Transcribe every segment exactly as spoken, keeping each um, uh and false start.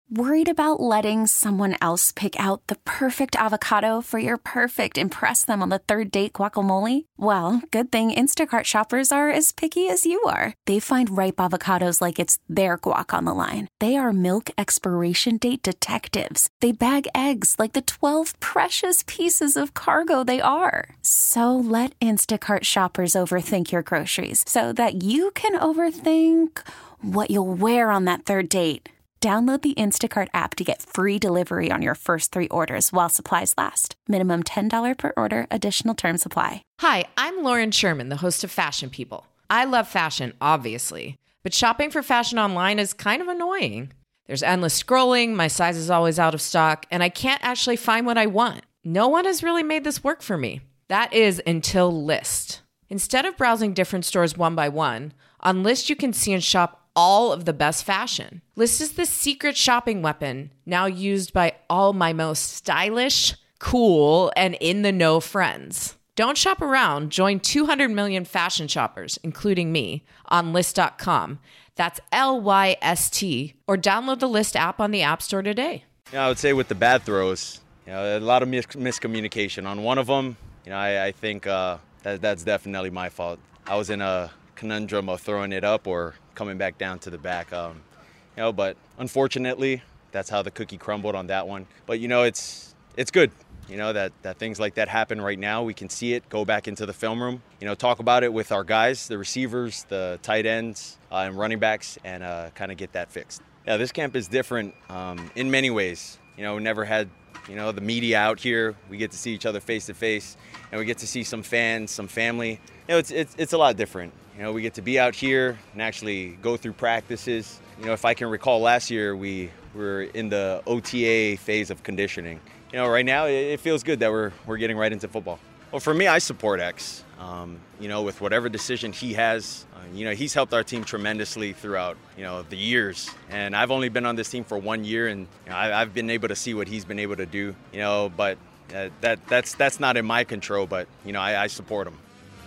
Worried about letting someone else pick out the perfect avocado for your perfect impress them on the third date guacamole? Well, good thing Instacart shoppers are as picky as you are. They find ripe avocados like it's their guac on the line. They are milk expiration date detectives. They bag eggs like the twelve precious pieces of cargo they are. So let Instacart shoppers overthink your groceries so that you can overthink what you'll wear on that third date. Download the Instacart app to get free delivery on your first three orders while supplies last. Minimum ten dollars per order. Additional terms apply. Hi, I'm Lauren Sherman, the host of Fashion People. I love fashion, obviously, but shopping for fashion online is kind of annoying. There's endless scrolling, my size is always out of stock, and I can't actually find what I want. No one has really made this work for me. That is until Lyst. Instead of browsing different stores one by one, on Lyst you can see and shop all of the best fashion. Lyst is the secret shopping weapon now used by all my most stylish, cool, and in-the-know friends. Don't shop around. Join two hundred million fashion shoppers, including me, on Lyst dot com. That's L Y S T. Or download the Lyst app on the App Store today. Yeah, I would say with the bad throws, you know, a lot of mis- miscommunication. On one of them, you know, I, I think uh, that that's definitely my fault. I was in a conundrum of throwing it up or coming back down to the back. Um, you know, but unfortunately, that's how the cookie crumbled on that one. But, you know, it's it's good, you know, that, that things like that happen right now. We can see it, go back into the film room, you know, talk about it with our guys, the receivers, the tight ends, uh, and running backs, and uh, kind of get that fixed. Yeah, this camp is different um, in many ways. You know, we never had, you know, the media out here. We get to see each other face to face, and we get to see some fans, some family. You know, it's it's it's a lot different. You know, we get to be out here and actually go through practices. You know, if I can recall last year, we were in the O T A phase of conditioning. You know, right now it feels good that we're we're getting right into football. Well, for me, I support X. Um, you know, with whatever decision he has, uh, you know, he's helped our team tremendously throughout, you know, the years. And I've only been on this team for one year, and you know, I, I've been able to see what he's been able to do. You know, but uh, that that's that's not in my control. But you know, I, I support him.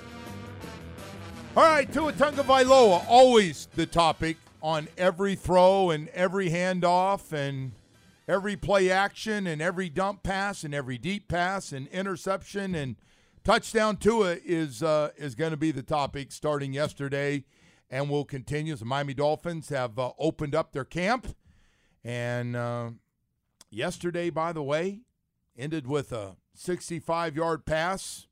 All right, Tua Tagovailoa, always the topic on every throw and every handoff and every play action and every dump pass and every deep pass and interception and touchdown. Tua is uh, is going to be the topic starting yesterday and will continue. The Miami Dolphins have uh, opened up their camp. And uh, yesterday, by the way, ended with a sixty-five-yard pass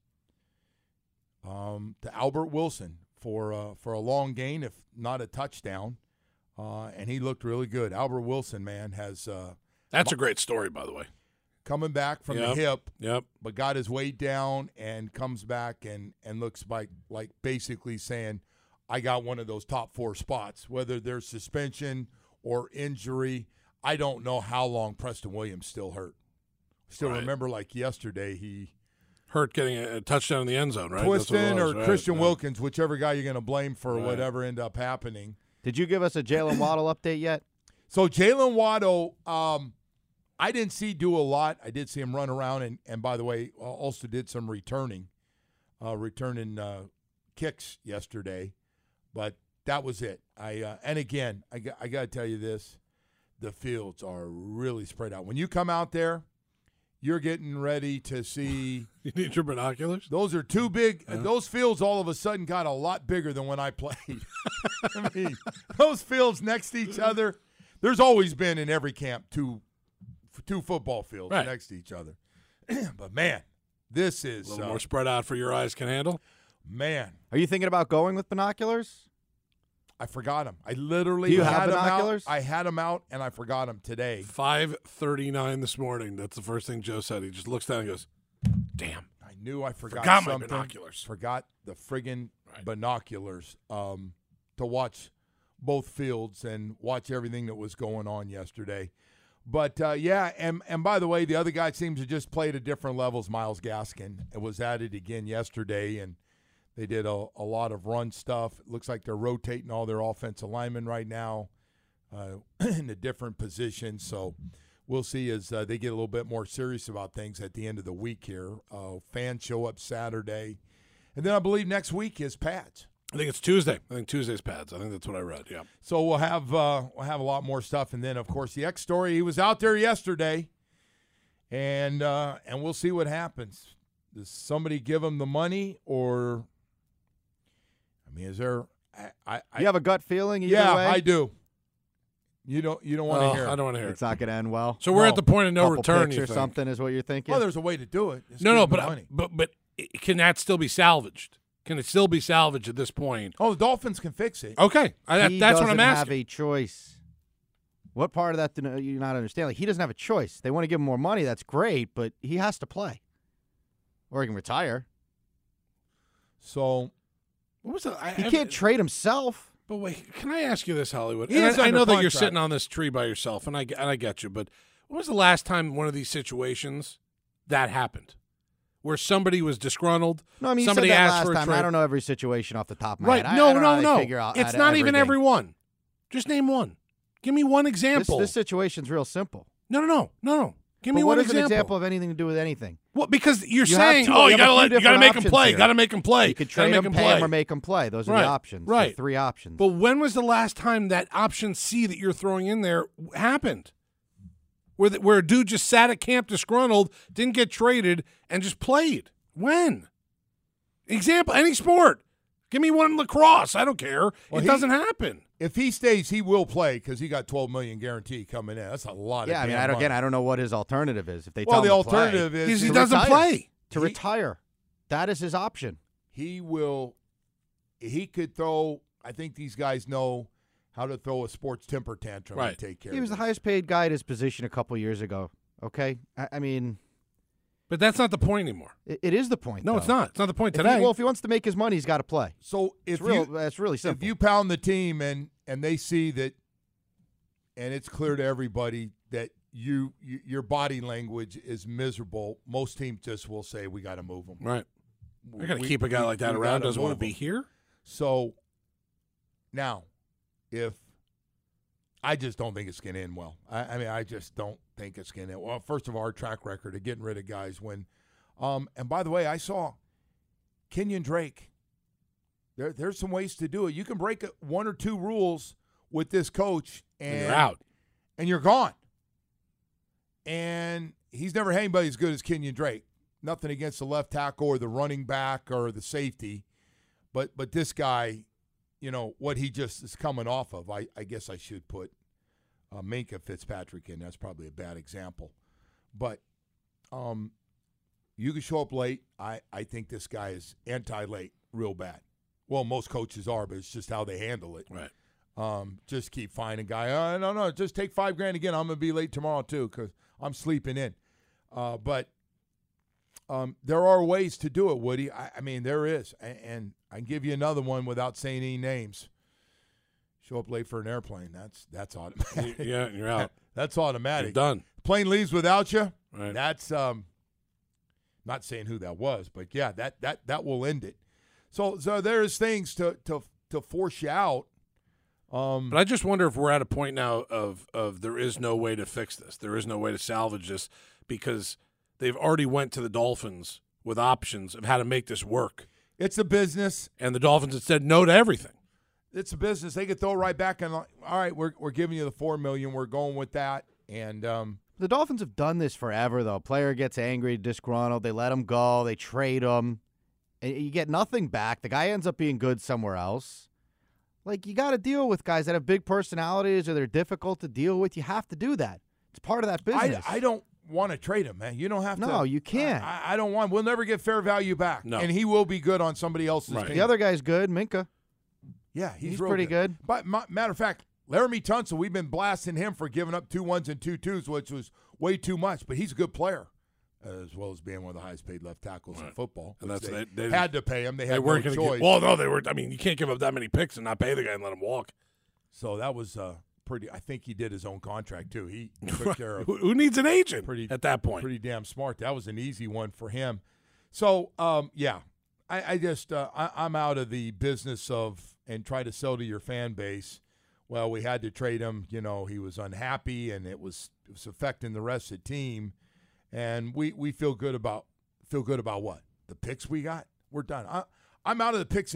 um, to Albert Wilson for uh, for a long gain, if not a touchdown. Uh, and he looked really good. Albert Wilson, man, has uh, – That's a great story, by the way. Coming back from yep. the hip, yep. but got his weight down and comes back and, and looks like, like basically saying, I got one of those top four spots. Whether there's suspension or injury, I don't know how long Preston Williams still hurt. Still right. Remember like yesterday he – hurt getting a touchdown in the end zone, right? Twiston or right. Christian yeah. Wilkins, whichever guy you're going to blame for right. whatever ended up happening. Did you give us a Jalen Waddle update yet? So Jalen Waddle, um, I didn't see do a lot. I did see him run around, and, and by the way, also did some returning, uh, returning uh, kicks yesterday. But that was it. I uh, and again, I, I got to tell you this, the fields are really spread out. When you come out there, you're getting ready to see. You need your binoculars? Those are too big. Yeah. Those fields all of a sudden got a lot bigger than when I played. I mean, those fields next to each other. There's always been in every camp two, two football fields right. next to each other. But, man, this is. A little uh, more spread out for your eyes can handle? Man. Are you thinking about going with binoculars? I forgot them. I literally Do you had have them binoculars? out. I had them out, and I forgot them today. five thirty-nine this morning. That's the first thing Joe said. He just looks down and goes, damn. I knew I forgot, Forgot something. my binoculars. Forgot the friggin' Right. binoculars um, to watch both fields and watch everything that was going on yesterday. But, uh, yeah, and, and by the way, the other guy seems to just play at a different level. Myles Gaskin. It was added again yesterday, and they did a, a lot of run stuff. It looks like they're rotating all their offensive linemen right now uh, in a different position. So we'll see as uh, they get a little bit more serious about things at the end of the week here. Uh, fans show up Saturday. And then I believe next week is Pats. I think it's Tuesday. I think Tuesday's pads. I think that's what I read. Yeah. So we'll have uh, we'll have a lot more stuff, and then of course the X story. He was out there yesterday, and uh, and we'll see what happens. Does somebody give him the money, or I mean, is there? I, I, You have a gut feeling either yeah, way? I do. You don't you don't want to Oh, hear it. I don't want to hear It's it. not going to end well. So we're No. at the point of no Couple return, picks you or think? something is what you're thinking? Well, there's a way to do it. Just No, give no, him the but, money. but but can that still be salvaged? Can it still be salvaged at this point? Oh, the Dolphins can fix it. Okay, I, that, he that's what doesn't I'm have asking. a choice. What part of that do you not understand? Like, he doesn't have a choice. They want to give him more money. That's great, but he has to play. Or he can retire. So What was that? I, He I- can't trade himself. But wait, can I ask you this, Hollywood? He And is I, I under know that you're contract. sitting on this tree by yourself, and I and I get you. But when was the last time one of these situations that happened, where somebody was disgruntled? No, I mean, you somebody said that asked last for a time. trade. I don't know every situation off the top of my Right? head. I- no, I don't know no, how they no. figure out It's out not even everything. every one. Just name one. Give me one This, example. this situation's real simple. no, no, no, no, no. Give But me what one is example. an example of anything to do with anything? Well, because you're You have saying, two- oh, you you have a gotta few let, you gotta different make him options play, here. gotta make him play, You could gotta trade make him, him pay play. him, or make him play. Those are Right, the options. The right. three options. But when was the last time that option C that you're throwing in there happened? Where the, where a dude just sat at camp disgruntled, didn't get traded, and just played? When? Example, any sport. Give me one in lacrosse. I don't care. Well, it he- doesn't happen. if he stays, he will play because he got twelve million guarantee coming in. That's a lot. yeah, of I mean, damn I don't, money. again, I don't know what his alternative is. If they Well, tell the him to play, alternative is Because he to doesn't retire. play. to He- retire. That is his option. he will. He could throw. I think these guys know how to throw a sports temper tantrum Right. and take care. He of was the this. highest paid guy at his position a couple years ago. Okay, I, I mean, But that's not the point anymore. it, it is the point. No, though. it's not. It's not the point If today. he, well, if he wants to make his money, he's got to play. So if It's real. you It's really simple. if you pound the team and and they see that, and it's clear to everybody that you, you your body language is miserable, most teams just will say we got to move them. right. I got to We- keep a guy we- like that we around. gotta Doesn't want to move be him. here. So now, if I just don't think it's going to end well. I, I mean, I just don't think it's going to end well. First of all, our track record of getting rid of guys when, um, and by the way, I saw Kenyon Drake. There, there's some ways to do it. You can break a- one or two rules with this coach, and, And you're out. and you're gone. And he's never had anybody as good as Kenyon Drake. Nothing against the left tackle or the running back or the safety, but but this guy, you know, what he just is coming off of, I, I guess I should put uh, Minkah Fitzpatrick in. That's probably a bad example. But um, you can show up late. I, I think this guy is anti-late real bad. Well, most coaches are, but it's just how they handle it. Right. Um, just keep finding guy. Uh, no, no, just take five grand again. I'm going to be late tomorrow too because I'm sleeping in. Uh, but um, there are ways to do it, Woody. I, I mean, there is. And, and I can give you another one without saying any names. Show up late for an airplane. That's that's automatic. Yeah, and you're out. That's automatic. You're done. Plane leaves without you. Right. That's um, not saying who that was, but yeah, that that that will end it. So so there's things to to to force you out. Um, But I just wonder if we're at a point now of of there is no way to fix this. There is no way to salvage this because they've already went to the Dolphins with options of how to make this work. it's a business. And the Dolphins had said no to everything. It's a business. They could throw it right back and like, all right, we're we're giving you the four million. We're going with that. And um, The Dolphins have done this forever, though. Player gets angry, disgruntled. They let him go. They trade him. And you get nothing back. The guy ends up being good somewhere else. Like, you got to deal with guys that have big personalities or they're difficult to deal with. You have to do that. It's part of that business. I I don't want to trade him, man. You don't have to. No, you can't. I, I don't want. We'll never get fair value back. No. And he will be good on somebody else's Right. team. The other guy's good, Minkah. yeah, he's, he's real pretty good. But ma- matter of fact, Laramie Tunsil, we've been blasting him for giving up two ones and two twos, which was way too much. But he's a good player, as well as being one of the highest paid left tackles in Right. football. And which that's- they, they- they- had to pay him. They had They weren't no going to choice. get. Well, no, they were. I mean, you can't give up that many picks and not pay the guy and let him walk. So that was uh, pretty. I think he did his own contract too. He took care of Who, who needs an agent pretty at that point? Pretty damn smart. That was an easy one for him. So um, yeah, I, I just uh, I, I'm out of the business of and try to sell to your fan base. Well, we had to trade him. You know, he was unhappy and it was it was affecting the rest of the team. And we, we feel good about feel good about what the picks we got. We're done. I, I'm out of the picks and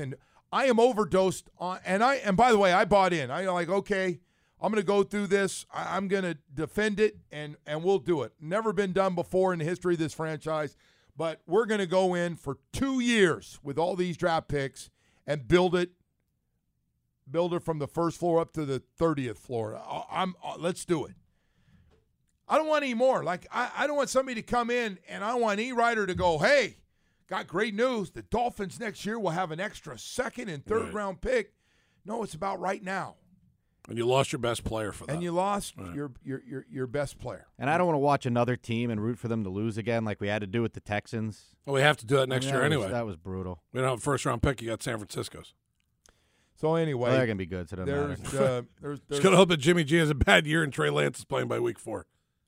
I am overdosed on, and I and by the way, I bought in. I like, okay, I'm going to go through this. I, I'm going to defend it, and and we'll do it. Never been done before in the history of this franchise, but we're going to go in for two years with all these draft picks and build it, build it from the first floor up to the thirtieth floor. I, I'm uh, let's do it. I don't want any more. Like I, I don't want somebody to come in and I don't want any writer to go, hey. Got great news. The Dolphins next year will have an extra second and third right. round pick. No, it's about right now. And you lost your best player for that. And you lost right. your, your your your best player. And I don't want to watch another team and root for them to lose again like we had to do with the Texans. Well, we have to do that next I mean, year that anyway. Was, that was brutal. We don't have a first round pick. You got San Francisco's. So anyway, well, they're going to be good, so it doesn't there's, matter. uh, there's, there's Just going to hope that Jimmy G has a bad year and Trey Lance is playing by week four.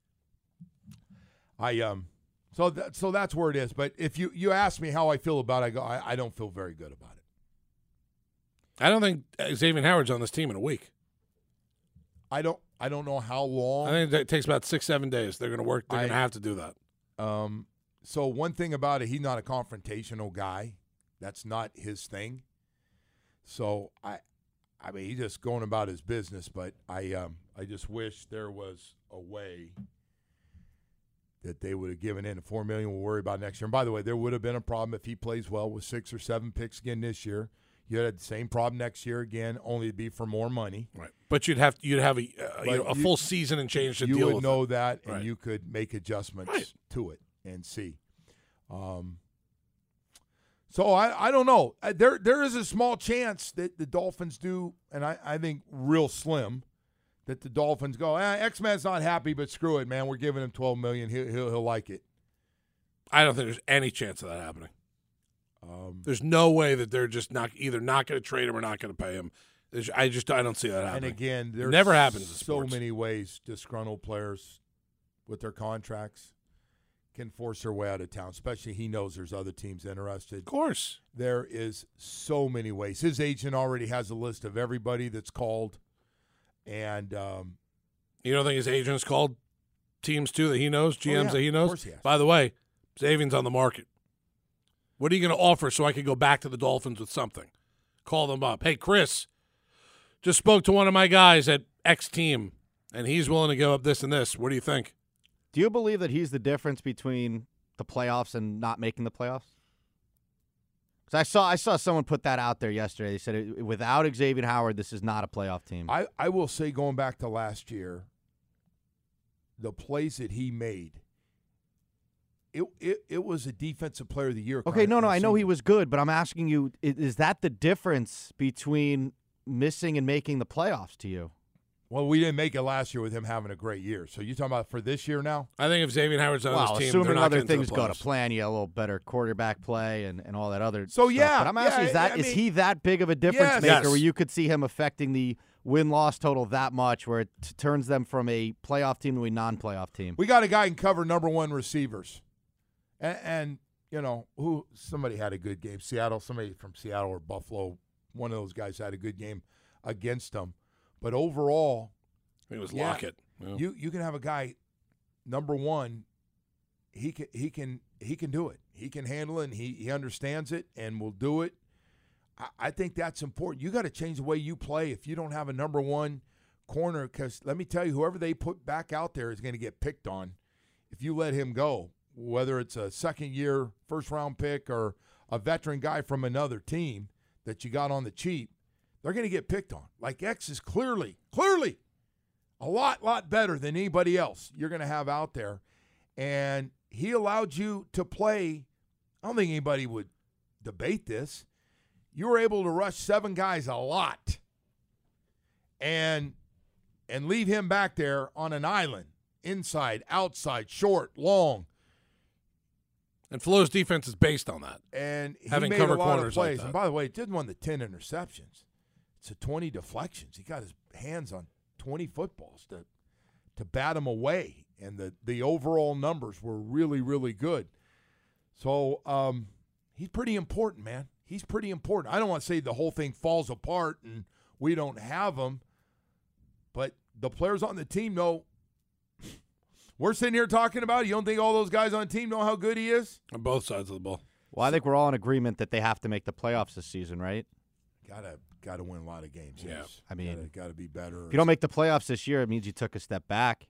I um so that so that's where it is. But if you, you ask me how I feel about it, I go I, I don't feel very good about it. I don't think Xavier Howard's on this team in a week. I don't I don't know how long. I think it takes about six, seven days. They're going to work. They're going to have to do that. Um. So one thing about it, he's not a confrontational guy. That's not his thing. So I, I mean, he's just going about his business. But I um I just wish there was a way that they would have given in. four million dollars we'll worry about next year. And by the way, there would have been a problem if he plays well with six or seven picks again this year. You had the same problem next year again, only to be for more money. Right. But you'd have you'd have a, uh, you know, a you, full season and change to you deal would with know it. that, and right. you could make adjustments right. to it and see. Um, so I, I don't know. There there is a small chance that the Dolphins do, and I, I think real slim, that the Dolphins go, eh, X-Man's not happy, but screw it, man. We're giving him twelve million dollars. He'll, he'll, he'll like it. I don't think there's any chance of that happening. Um, there's no way that they're just not either not going to trade him or not going to pay him. There's, I just I don't see that happening. and again, there's never happens in so sports. many ways disgruntled players with their contracts can force their way out of town, especially he knows there's other teams interested. Of course. There is so many ways. His agent already has a list of everybody that's called. And um, you don't think his agent's called teams too that he knows, G Ms oh, yeah, that he knows? Of course he has. By the way, Xavier's on the market. What are you going to offer so I can go back to the Dolphins with something? Call them up. Hey, Chris, just spoke to one of my guys at X team, and he's willing to give up this and this. What do you think? Do you believe that he's the difference between the playoffs and not making the playoffs? Because I saw I saw someone put that out there yesterday. They said without Xavier Howard, this is not a playoff team. I, I will say, going back to last year, the plays that he made, it it, it was a defensive player of the year. Okay, no, no, I know he was good, but I'm asking you, is, is that the difference between missing and making the playoffs to you? Well, we didn't make it last year with him having a great year. So you're talking about for this year now? I think if Xavier Howard's on Well, this team, assuming they're not other getting to things the go to playoffs. plan, you a little better quarterback play and, and all that other So, stuff. yeah, But I'm asking, yeah, is, that, I is mean- he that big of a difference Yes. maker Yes. where you could see him affecting the win-loss total that much where it t- turns them from a playoff team to a non-playoff team? We got a guy who can cover number one receivers. And, and, you know, who somebody had a good game. Seattle, somebody from Seattle or Buffalo, one of those guys had a good game against them. But overall, I think it was Yeah. Lockett. Yeah. you you can have a guy, number one, he can he can he can do it. He can handle it, and he, he understands it and will do it. I, I think that's important. You got to change the way you play if you don't have a number one corner, because let me tell you, whoever they put back out there is going to get picked on if you let him go, whether it's a second-year first-round pick or a veteran guy from another team that you got on the cheap. They're going to get picked on. Like X is clearly, clearly a lot, lot better than anybody else you're going to have out there. And he allowed you to play. I don't think anybody would debate this. You were able to rush seven guys a lot and and leave him back there on an island, inside, outside, short, long. And Flo's defense is based on that. And he Having made cover a lot of corners like plays. that. And by the way, it didn't win the ten interceptions. It's a twenty deflections. He got his hands on twenty footballs to to bat them away. And the, the overall numbers were really, really good. So um, he's pretty important, man. He's pretty important. I don't want to say the whole thing falls apart and we don't have him, but the players on the team know. We're sitting here talking about it. You don't think all those guys on the team know how good he is? On both sides of the ball. Well, I think we're all in agreement that they have to make the playoffs this season, right? Gotta gotta win a lot of games. Yeah. Yes. I mean, gotta, gotta be better. If you don't make the playoffs this year, it means you took a step back.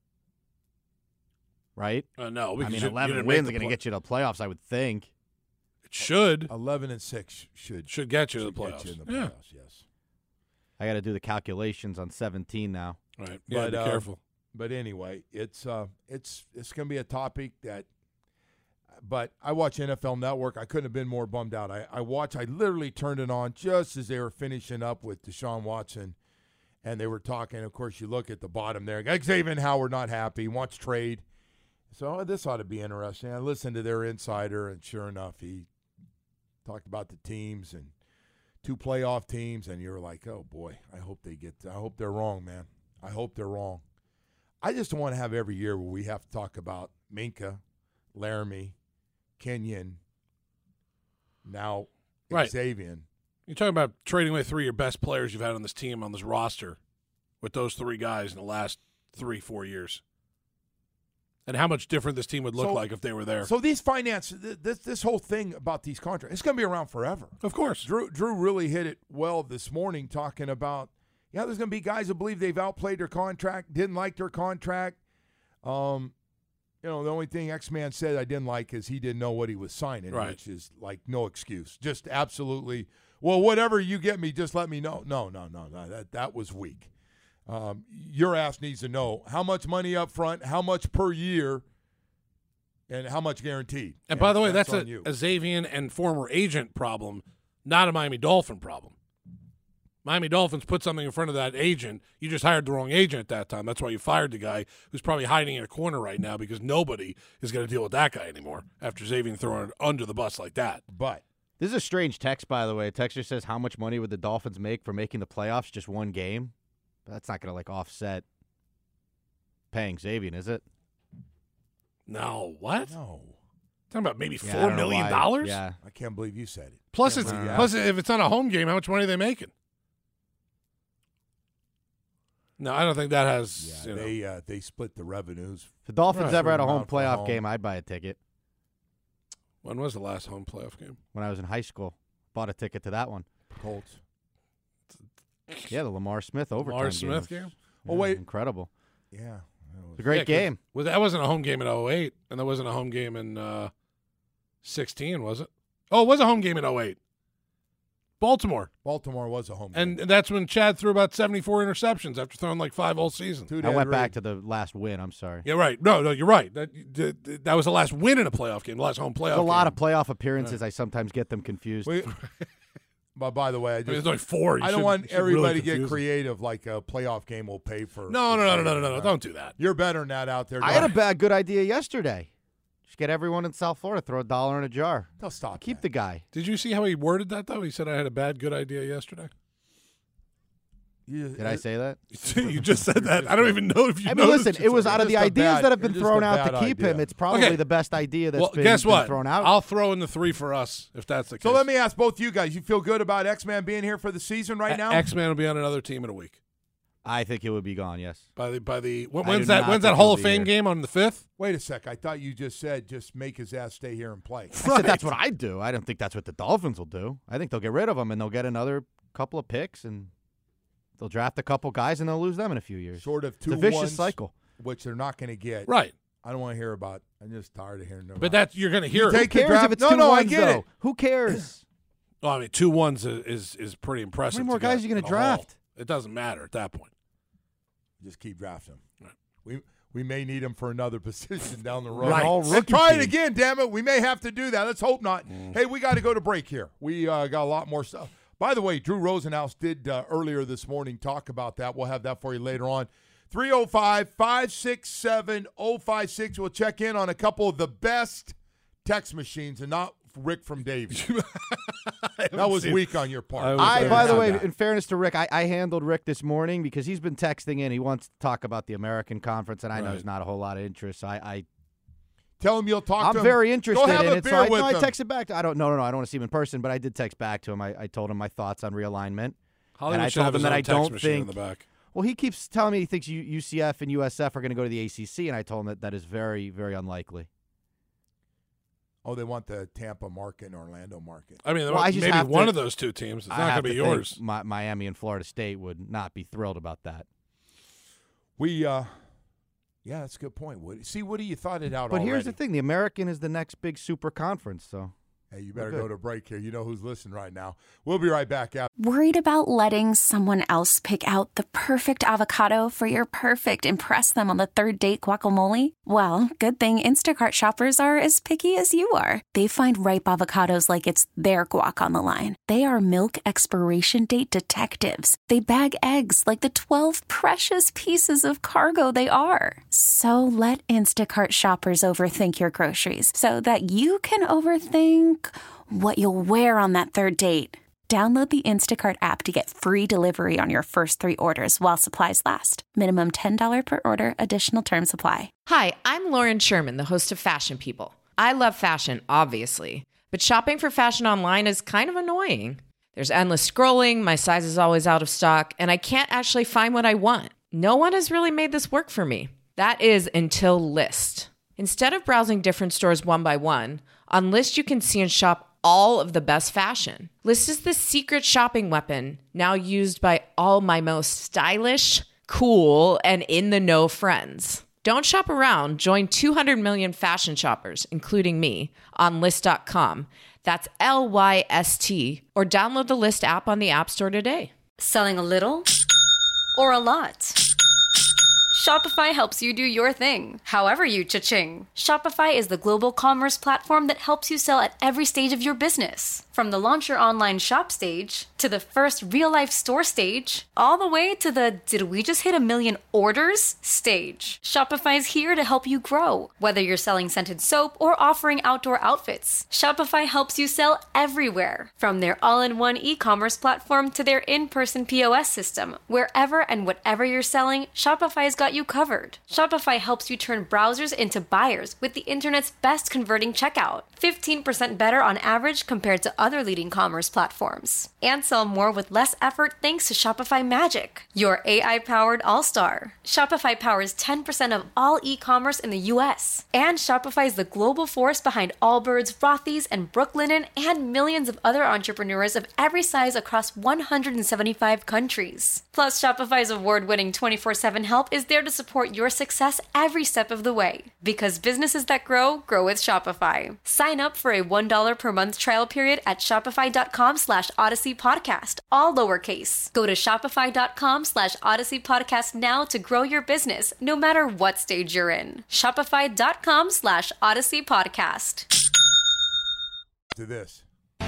Right? Uh, no, I because mean, you- you eleven didn't wins make are the going to play- get you to the playoffs, I would think. It should. eleven and six should Should get you to should the get playoffs. you in the Yeah. playoffs. Yes. I got to do the calculations on seventeen now. Right. Yeah, But, be uh, careful. But anyway, it's uh, it's it's going to be a topic that. But I watch N F L Network. I couldn't have been more bummed out. I, I watched. I literally turned it on just as they were finishing up with Deshaun Watson, and they were talking. Of course, you look at the bottom there. Xavier Howard not happy, wants trade. So oh, this ought to be interesting. I listened to their insider, and sure enough, he talked about the teams and two playoff teams, and you're like, oh boy, I hope they get. I hope they're wrong, man. I hope they're wrong. I just don't want to have every year where we have to talk about Minka, Laramie, Kenyon, now Right. Xavier. You're talking about trading away three of your best players you've had on this team, on this roster, with those three guys in the last three, four years. And how much different this team would look So- like if they were there. So these finance, th- this this whole thing about these contracts, it's going to be around forever. Of course. Drew Drew really hit it well this morning, talking about yeah, there's going to be guys who believe they've outplayed their contract, didn't like their contract. Um, you know, the only thing X-Man said I didn't like is he didn't know what he was signing, Right. which is like no excuse, just absolutely. Well, whatever you get me, just let me know. No, no, no, no, that that was weak. Um, your ass needs to know how much money up front, how much per year, and how much guaranteed. And by the way, that's, on a, you. a Xavier and former agent problem, not a Miami Dolphin problem. Miami Dolphins put something in front of that agent. You just hired the wrong agent at that time. That's why you fired the guy who's probably hiding in a corner right now because nobody is going to deal with that guy anymore after Xavier throwing it under the bus like that. But This is a strange text, by the way. A texter says, how much money would the Dolphins make for making the playoffs just one game? But that's not going to, like, offset paying Xavier, is it? No, what? no, Talking about maybe Yeah, I four don't know million why. dollars? Yeah. I can't believe you said it. Plus, Can't it's believe you plus asked. if it's on a home game, how much money are they making? No, I don't think that has. Yeah, you know. they uh, they split the revenues. If the Dolphins Right. ever had a home Amount for playoff home. game, I'd buy a ticket. When was the last home playoff game? When I was in high school, bought a ticket to that one. Colts. Yeah, the Lamar Smith overtime Lamar game Smith was- game? Oh, yeah, wait. incredible. Yeah. that It's a was- great Yeah, 'cause- game. Well, that wasn't a home game in oh eight, and there wasn't a home game in uh, sixteen, was it? Oh, it was a home game in oh eight. Baltimore. Baltimore was a home And game. that's when Chad threw about seventy-four interceptions after throwing like five all season. Two I dead went back reed. to the last win. I'm sorry. Yeah, right. No, no, you're right. That that, that was the last win in a playoff game, the last home playoff There's a lot game. of playoff appearances. I sometimes get them confused. We- but by the way, I I mean, just there's only four. You I don't should- want you should everybody really to get confuse them. creative like a playoff game will pay for. No, no, no, no, no, no, no, Right. don't do that. You're better than that out there. I had a guys. bad good idea yesterday. Just get everyone in South Florida, throw a dollar in a jar. They'll stop. Keep that. the guy. Did you see how he worded that, though? He said, I had a bad, good idea yesterday. You- Did I say that? You just said that. I don't even know if you I mean, noticed listen, it. it was out of the just a ideas bad- that have been just thrown a out to bad keep idea. him. It's probably Okay. the best idea that's Well, been, guess been what? thrown out. I'll throw in the three for us if that's the case. So let me ask both you guys. You feel good about X-Man being here for the season right now? X-Man will be on another team in a week. I think it would be gone, yes. By the by the when, I when's do that not when's that think Hall he'll of be Fame here. game on the fifth? Wait a sec. I thought you just said just make his ass stay here and play. I said that's what I'd do. I don't think that's what the Dolphins will do. I think they'll get rid of him and they'll get another couple of picks and they'll draft a couple guys and they'll lose them in a few years. Short of two It's a vicious ones, cycle. which they're not going to get. Right. I don't want to hear about. I'm just tired of hearing about. But that you're going to hear You it. take Who the cares draft- if it's No, two no, I ones, get though? it. Who cares? Well, I mean, two ones is is, is pretty impressive. How many more to get guys are you gonna in the Hall. draft? It doesn't matter at that point. Just keep drafting them. Right. We we may need him for another position down the road. Right. All And rookie try it team. again, damn it. We may have to do that. Let's hope not. Mm. Hey, we got to go to break here. We uh, got a lot more stuff. By the way, Drew Rosenhaus did uh, earlier this morning talk about that. We'll have that for you later on. three oh five, five six seven, oh five six. We'll check in on a couple of the best text machines and not Rick from Davey. That was seen- weak on your part. I was- I, I by the haven't way, seen that. in fairness to Rick, I, I handled Rick this morning because he's been texting in. He wants to talk about the American Conference, and I know Right. there's not a whole lot of interest. So I, I Tell him you'll talk I'm to him. very interested Go have in a it. beer So I, with no, I him. texted back. To, I don't. No, no, no. I don't want to see him in person, but I did text back to him. I, I told him my thoughts on realignment. Hollywood and I should told have him his that own I text don't machine in think. the back. Well, he keeps telling me he thinks U- UCF and U S F are going to go to the A C C, and I told him that that is very, very unlikely. Oh, they want the Tampa market and Orlando market. I mean, Well, I just maybe have one to- of those two teams. It's I not going have to be to think yours. Mi- Miami and Florida State would not be thrilled about that. We, uh, yeah, that's a good point, Woody. See, Woody, you thought it out But already. here's the thing: the American is the next big super conference. So Hey, you better We're go good. to break here. You know who's listening right now. We'll be right back after. Worried about letting someone else pick out the perfect avocado for your perfect impress them on the third date guacamole? Well, good thing Instacart shoppers are as picky as you are. They find ripe avocados like it's their guac on the line. They are milk expiration date detectives. They bag eggs like the twelve precious pieces of cargo they are. So let Instacart shoppers overthink your groceries so that you can overthink what you'll wear on that third date. Download the Instacart app to get free delivery on your first three orders while supplies last. Minimum ten dollars per order. Additional terms apply. Hi, I'm Lauren Sherman, the host of Fashion People. I love fashion, obviously, but shopping for fashion online is kind of annoying. There's endless scrolling, my size is always out of stock, and I can't actually find what I want. No one has really made this work for me. That is until Lyst. Instead of browsing different stores one by one, on Lyst you can see and shop all of the best fashion. Lyst is the secret shopping weapon now used by all my most stylish, cool, and in-the-know friends. Don't shop around. Join two hundred million fashion shoppers, including me, on Lyst dot com. That's L Y S T, or download the Lyst app on the App Store today. Selling a little or a lot? Shopify helps you do your thing, however you cha-ching. Shopify is the global commerce platform that helps you sell at every stage of your business. From the launch your online shop stage, to the first real-life store stage, all the way to the did we just hit a million orders stage. Shopify's here to help you grow. Whether you're selling scented soap or offering outdoor outfits, Shopify helps you sell everywhere. From their all-in-one e-commerce platform to their in-person P O S system, wherever and whatever you're selling, Shopify's got you covered. Shopify helps you turn browsers into buyers with the internet's best converting checkout. fifteen percent better on average compared to other leading commerce platforms. And sell more with less effort thanks to Shopify Magic, your A I-powered all-star. Shopify powers ten percent of all e-commerce in the U S. And Shopify is the global force behind Allbirds, Rothy's, and Brooklinen, and millions of other entrepreneurs of every size across one hundred seventy-five countries. Plus, Shopify's award-winning twenty-four seven help is there to support your success every step of the way. Because businesses that grow, grow with Shopify. Sign up for a one dollar per month trial period at shopify.com slash Odyssey Podcast, all lowercase. Go to shopify.com slash Odyssey Podcast now to grow your business, no matter what stage you're in. Shopify.com slash Odyssey Podcast. To this. All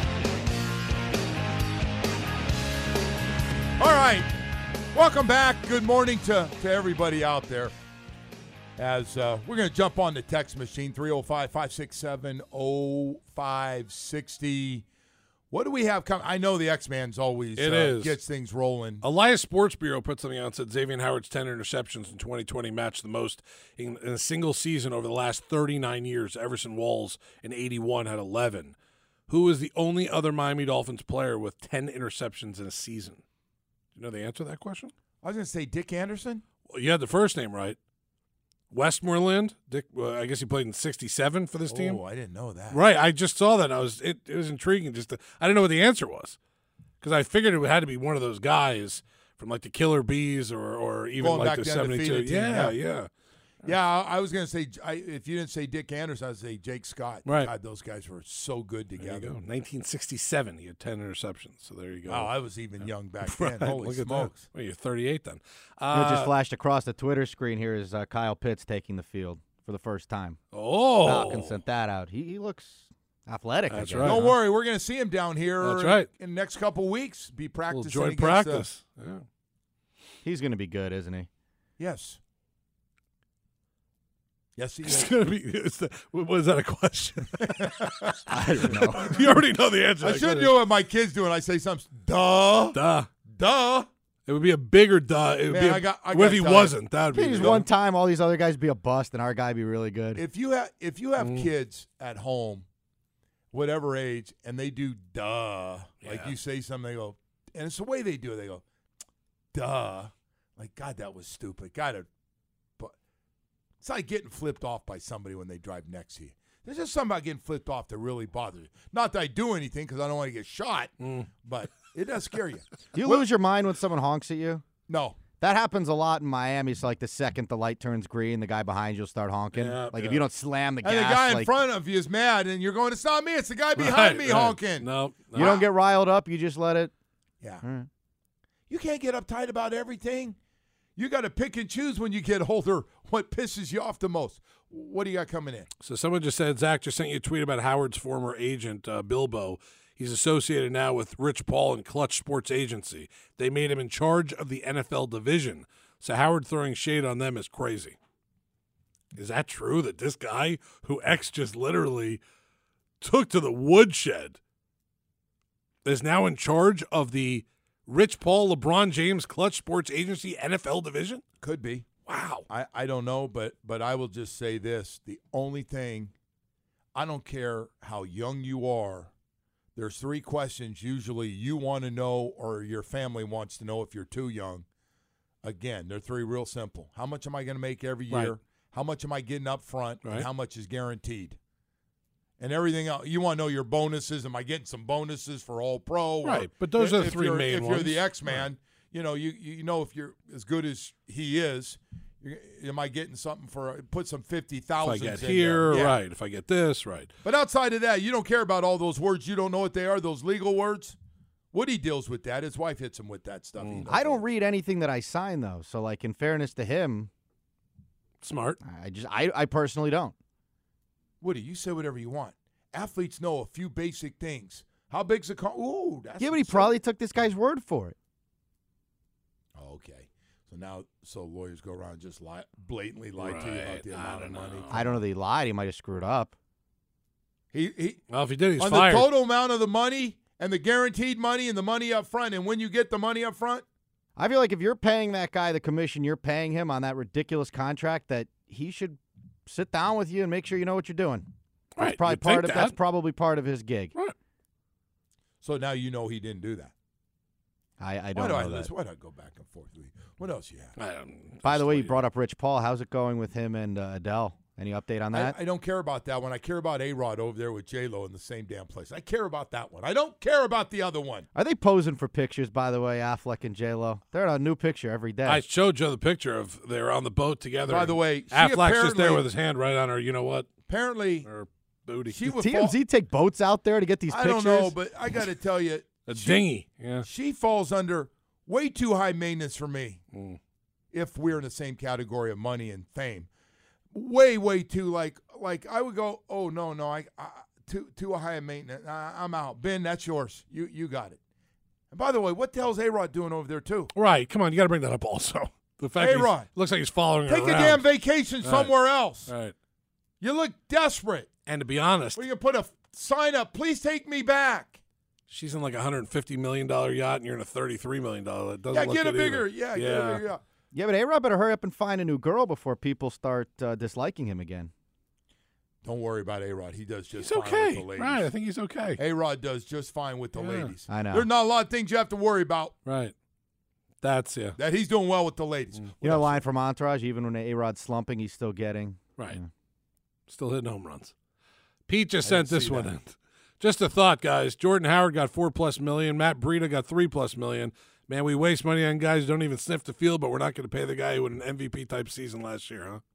right. Welcome back. Good morning to, to everybody out there. As uh, we're going to jump on the text machine, three oh five, five six seven, oh five six oh. What do we have coming? I know the X-Man's always It uh, is. gets things rolling. Elias Sports Bureau put something out and said Xavier Howard's ten interceptions in twenty twenty matched the most in, in a single season over the last thirty-nine years. Everson Walls in eighty-one had eleven. Who is the only other Miami Dolphins player with ten interceptions in a season? Do you know the answer to that question? I was going to say Dick Anderson. Well, you had the first name right. Westmoreland. Dick. Uh, I guess he played in sixty-seven for this team. Oh, I didn't know that. Right. I just saw that. And I was. It, it was intriguing. Just to, I didn't know what the answer was because I figured it had to be one of those guys from like the Killer Bees or or even Going like back the to seventy-two. undefeated team, Yeah, yeah. yeah. Yeah, I I was going to say, I, if you didn't say Dick Anderson, I'd say Jake Scott. Right. God, those guys were so good There together. you go. nineteen sixty-seven. He had ten interceptions. So there you go. Oh, I was even young back Right, then. Holy look at smokes. that. Well, you're thirty-eight then. You know, Uh, just flashed across the Twitter screen here is uh, Kyle Pitts taking the field for the first time. oh, Falcons sent that out. He, he looks athletic. I That's guess. right. Don't huh? worry, we're going to see him down here That's right. in the next couple weeks. Be a little practicing joint against, uh, practice. Yeah. He's going to be good, isn't he? yes. Yes, he It's is. gonna be. Is that, was that a question? I don't know. You already know the answer. I to that should question. do what my kids do, and I say something. Duh, Duh. duh. It would be a bigger duh. It would Man, be a, I got- I what gotta if he tell you. wasn't? That would be Just the- one time, all these other guys be a bust, and our guy be really good. If you have if you have Mm. kids at home, whatever age, and they do duh, like Yeah. you say something, they go, and it's the way they do it. They go, duh, like God, that was stupid. Got it, but it's like getting flipped off by somebody when they drive next to you. There's just something about getting flipped off that really bothers you. Not that I do anything because I don't want to get shot, Mm. but it does scare you. Do you Well- lose your mind when someone honks at you? No. That happens a lot in Miami. So like the second the light turns green, the guy behind you will start honking. Yeah, like yeah. if you don't slam the And gas, the guy in like, front of you is mad, and you're going, it's not me, it's the guy behind Right, me right. honking. No, no. you don't get riled up. You just let it. Yeah. Mm. You can't get uptight about everything. You got to pick and choose when you get older what pisses you off the most. What do you got coming in? So someone just said, Zach just sent you a tweet about Howard's former agent, uh, Bilbo. He's associated now with Rich Paul and Clutch Sports Agency. They made him in charge of the N F L division. So Howard throwing shade on them is crazy. Is that true that this guy who X just literally took to the woodshed is now in charge of the Rich Paul, LeBron James, Clutch Sports Agency N F L division? Could be. Wow. I, I don't know, but but I will just say this. The only thing, I don't care how young you are, there's three questions usually you want to know or your family wants to know if you're too young. Again, they're three real simple. How much am I going to make every year? Right. How much am I getting up front? Right. And how much is guaranteed? And everything else, you want to know your bonuses. Am I getting some bonuses for all pro? Or Right, but those are the if three you're- main If you're ones. the X-Man, you know, you you know if you're as good as he is, you're, am I getting something for put some fifty If I thousand get in here, there. Yeah. right. If I get this, right. But outside of that, you don't care about all those words. You don't know what they are. Those legal words. Woody deals with that. His wife hits him with that stuff. He knows I don't it. read anything that I sign though. So like in fairness to him, Smart. I just I, I personally don't. Woody, you say whatever you want. Athletes know a few basic things. How big's the car? Ooh, that's Yeah, but he absurd. probably took this guy's word for it. Oh, okay. So now, so lawyers go around and just lie, blatantly lie to you about Right. the I amount of don't money. know. I don't know that he lied. He might have screwed up. He he Well, if he did, he's on fired. the total amount of the money and the guaranteed money and the money up front. And when you get the money up front, I feel like if you're paying that guy the commission you're paying him on that ridiculous contract, that he should sit down with you and make sure you know what you're doing. That's Right, probably you'd part think of that. that's probably part of his gig. Right. so now you know he didn't do that. I, I Why don't do know I that. listen? Why do I go back and forth with you? What else you have? I don't, By the way, you just- brought up Rich Paul. How's it going with him and uh, Adele? Any update on I, that? I don't care about that one. I care about A-Rod over there with J-Lo in the same damn place. I care about that one. I don't care about the other one. Are they posing for pictures, by the way, Affleck and J-Lo? They're on a new picture every day. I showed Joe the picture of they're on the boat together. By the way, she Affleck's just there apparently- with his hand right on her, you know what, Apparently, her booty. she Does would T M Z fall- take boats out there to get these I pictures? don't know, but I got to tell you, A she- dinghy. Yeah. she falls under way too high maintenance for me. Mm. If we're in the same category of money and fame, way, way too like like I would go. Oh no, no, I, I too too high of maintenance. I, I'm out. Ben, that's yours. You you got it. And by the way, what the hell's A-Rod doing over there too? Right. Come on, you got to bring that up also. The fact Hey, he's- Rod. looks like he's following her Take a around. damn vacation Right. somewhere else. Right. You look desperate. And to be honest, Well, you put a f- sign up. Please take me back. she's in like a one hundred fifty million dollars yacht, and you're in a thirty-three million dollars. That doesn't Yeah, look get a good bigger. either. Yeah, get yeah. a bigger. Yeah. Yeah, but A-Rod better hurry up and find a new girl before people start uh, disliking him again. Don't worry about A-Rod. He does just He's fine okay. with the ladies. Right. I think he's okay. A-Rod does just fine with the Yeah. ladies. I know. There's not a lot of things you have to worry about. Right. That's, yeah. That he's doing well with the ladies. Mm. What You know, the else? line from Entourage, even when A-Rod's slumping, he's still getting. Right. Yeah. Still hitting home runs. Pete just I sent didn't this see one that. in. Just a thought, guys. Jordan Howard got four plus million. Matt Breida got three plus million. Man, we waste money on guys who don't even sniff the field, but we're not going to pay the guy who had an M V P type season last year, huh?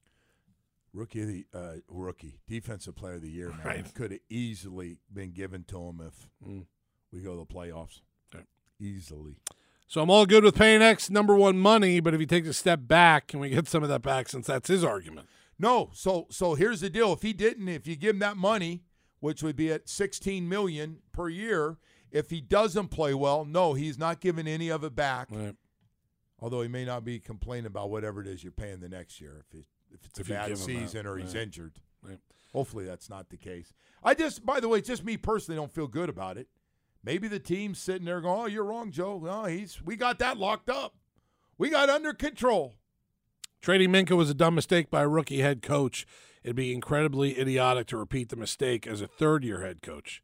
Rookie of the uh, rookie defensive player of the year, man, Right. could have easily been given to him if Mm. we go to the playoffs. Okay. Easily. So I'm all good with paying X number one money, but if he takes a step back, can we get some of that back since that's his argument? No, so so here's the deal. If he didn't, if you give him that money, which would be at sixteen million dollars per year, if he doesn't play well, no, he's not giving any of it back. Right. Although he may not be complaining about whatever it is you're paying the next year if it, if it's If a you bad give him that, season or he's right. injured. Right. Hopefully that's not the case. I just, by the way, just me personally don't feel good about it. Maybe the team's sitting there going, "Oh, you're wrong, Joe. No, he's we got that locked up. We got under control." Trading Minka was a dumb mistake by a rookie head coach. It'd be incredibly idiotic to repeat the mistake as a third-year head coach.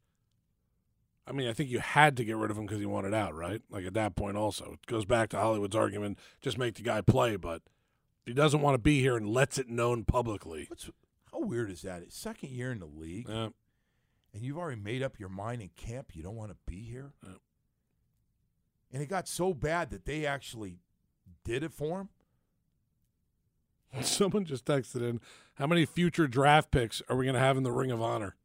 I mean, I think you had to get rid of him because he wanted out, right? Like at that point also. It goes back to Hollywood's argument, just make the guy play, but he doesn't want to be here and lets it known publicly. What's How weird is that? It's second year in the league, Yeah. and you've already made up your mind in camp you don't want to be here? Yeah. And it got so bad that they actually did it for him? Someone just texted in, how many future draft picks are we going to have in the Ring of Honor?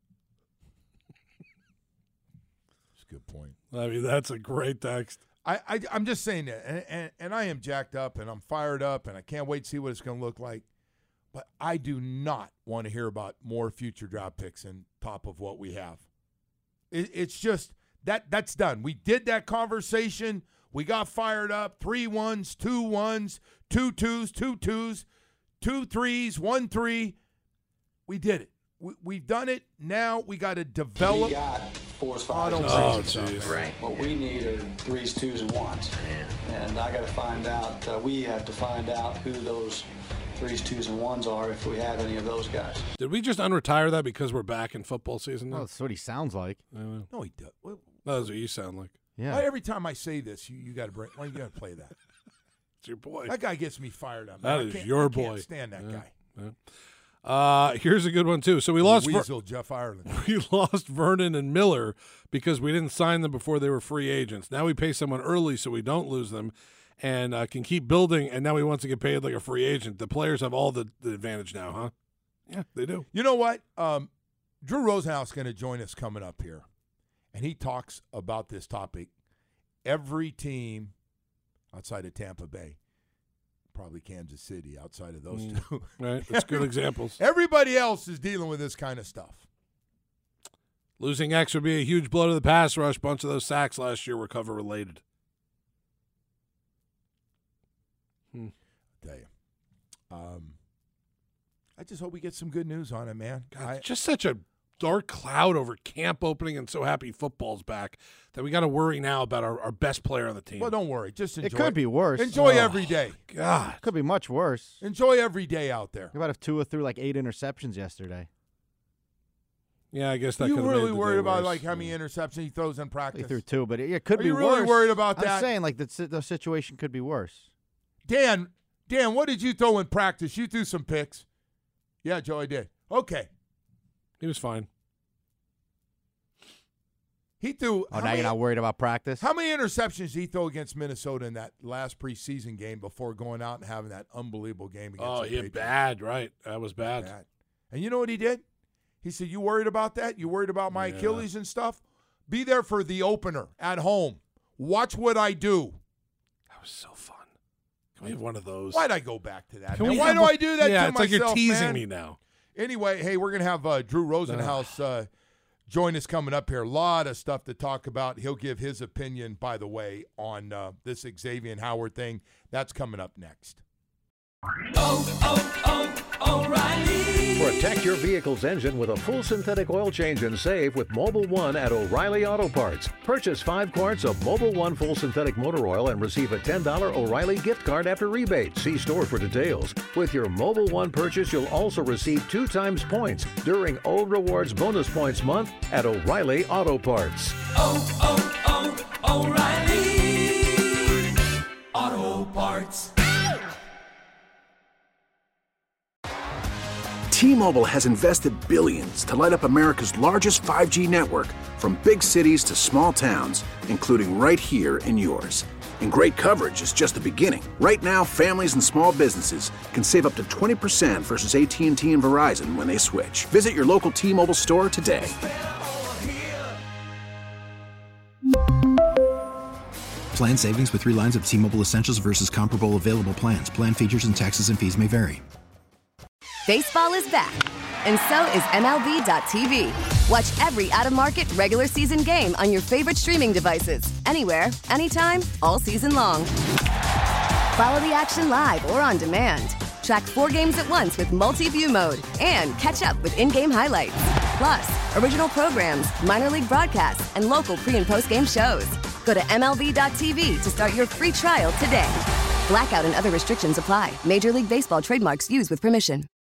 That's a good point. I mean, that's a great text. I, I, I'm just saying that, and, and, and I am jacked up, and I'm fired up, and I can't wait to see what it's going to look like. But I do not want to hear about more future draft picks on top of what we have. It, it's just that that's done. We did that conversation. We got fired up. Three ones, two ones, two twos, two twos, two threes, one three. We did it. We, we've done it. Now we got to develop. We got fours, fives, Oh, and Oh, sixes. jeez. Right. What we need are threes, twos, and ones. And I got to find out, uh, we have to find out who those threes, twos, and ones are if we have any of those guys. Did we just unretire that because we're back in football season now? Well, that's what he sounds like. I don't know. No, he does. Well, That's what you sound like. Yeah. why every time I say this, you, you got to bring. Why you got to play that? It's your boy. That guy gets me fired up. That man. I is can't- your I can't boy. stand that Yeah. guy. Yeah. Uh, here's a good one, too. So we lost Ver- Weasel, Jeff Ireland. we lost Vernon and Miller because we didn't sign them before they were free agents. Now we pay someone early so we don't lose them and uh, can keep building, and now he wants to get paid like a free agent. The players have all the, the advantage now, huh? Yeah, they do. You know what? Um, Drew Rosenhaus is going to join us coming up here, and he talks about this topic. Every team outside of Tampa Bay, probably Kansas City, outside of those Mm. two. Right? That's good examples. Everybody else is dealing with this kind of stuff. Losing X would be a huge blow to the pass rush. Bunch of those sacks last year were cover related. Hmm. I'll tell you. Um, I just hope we get some good news on it, man. God, I, it's just such a dark cloud over camp opening and so happy football's back that we got to worry now about our, our best player on the team. well, don't worry. Just enjoy It could be worse. Enjoy Oh. every day. God. Could be much worse. Enjoy every day out there. How about if Tua threw like eight interceptions yesterday? Yeah, I guess that you could have really made the worried day about worse. like how many interceptions he throws in He practice? threw two, but it, it could Are be you really worse. worried about I'm that? saying like the, si- the situation could be worse. Dan, Dan, what did you throw in practice? You threw some picks. Yeah, Joe, I did. Okay. He was fine. He threw. Oh, how now many, you're not worried about practice? How many interceptions did he throw against Minnesota in that last preseason game before going out and having that unbelievable game against Oh, the yeah, Patriots? bad, right. That was bad. Bad. And you know what he did? He said, you worried about that? You worried about my Yeah. Achilles and stuff? Be there for the opener at home. Watch what I do. That was so fun. Can we have one of those? Why'd I go back to that? Can man? we Why have do one- I do that yeah, to it's like you're myself, teasing man? me now. Anyway, hey, we're going to have uh, Drew Rosenhaus uh, join us coming up here. A lot of stuff to talk about. He'll give his opinion, by the way, on uh, this Xavier Howard thing. That's coming up next. Protect your vehicle's engine with a full synthetic oil change and save with Mobile One at O'Reilly Auto Parts. Purchase five quarts of Mobile One full synthetic motor oil and receive a ten dollars O'Reilly gift card after rebate. See store for details. With your Mobile One purchase, you'll also receive two times points during O Rewards Bonus Points Month at O'Reilly Auto Parts. Oh, oh, oh, O'Reilly Auto Parts. T-Mobile has invested billions to light up America's largest five G network, from big cities to small towns, including right here in yours. And great coverage is just the beginning. Right now, families and small businesses can save up to twenty percent versus A T and T and Verizon when they switch. Visit your local T-Mobile store today. Plan savings with three lines of T-Mobile Essentials versus comparable available plans. Plan features and taxes and fees may vary. Baseball is back, and so is M L B dot T V. Watch every out-of-market regular season game on your favorite streaming devices, anywhere, anytime, all season long. Follow the action live or on demand. Track four games at once with multi-view mode and catch up with in-game highlights. Plus, original programs, minor league broadcasts, and local pre- and post-game shows. Go to M L B dot T V to start your free trial today. Blackout and other restrictions apply. Major League Baseball trademarks used with permission.